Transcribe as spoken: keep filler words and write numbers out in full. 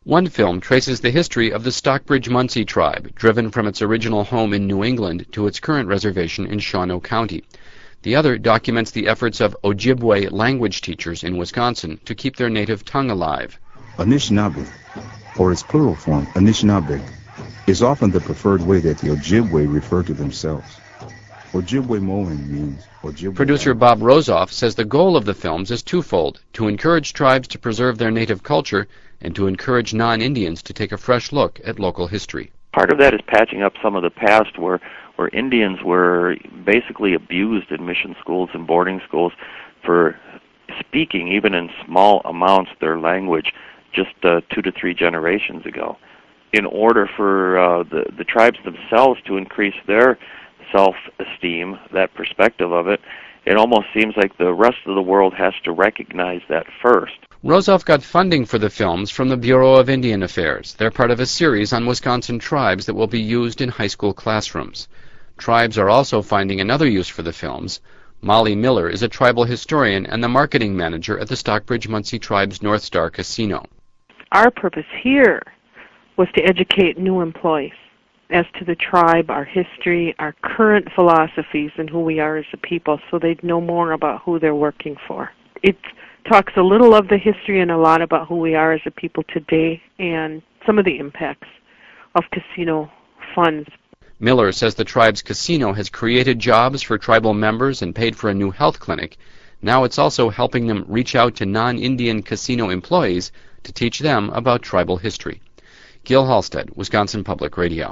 One film traces the history of the Stockbridge-Munsee tribe, driven from its original home in New England to its current reservation in Shawano County. The other documents the efforts of Ojibwe language teachers in Wisconsin to keep their native tongue alive. Anishinaabe, or its plural form, Anishinaabe, is often the preferred way that the Ojibwe refer to themselves. Ojibwe Moan means Ojibwe. Producer Bob Rosoff says the goal of the films is twofold: to encourage tribes to preserve their native culture and to encourage non-Indians to take a fresh look at local history. Part of that is patching up some of the past where, where Indians were basically abused in mission schools and boarding schools for speaking, even in small amounts, their language just uh, two to three generations ago. In order for uh, the, the tribes themselves to increase their self-esteem, that perspective of it, it almost seems like the rest of the world has to recognize that first. Rosoff got funding for the films from the Bureau of Indian Affairs. They're part of a series on Wisconsin tribes that will be used in high school classrooms. Tribes are also finding another use for the films. Molly Miller is a tribal historian and the marketing manager at the Stockbridge-Munsee Tribe's North Star Casino. Our purpose here was to educate new employees as to the tribe, our history, our current philosophies, and who we are as a people, so they'd know more about who they're working for. It talks a little of the history and a lot about who we are as a people today and some of the impacts of casino funds. Miller says the tribe's casino has created jobs for tribal members and paid for a new health clinic. Now it's also helping them reach out to non-Indian casino employees to teach them about tribal history. Gil Halstead, Wisconsin Public Radio.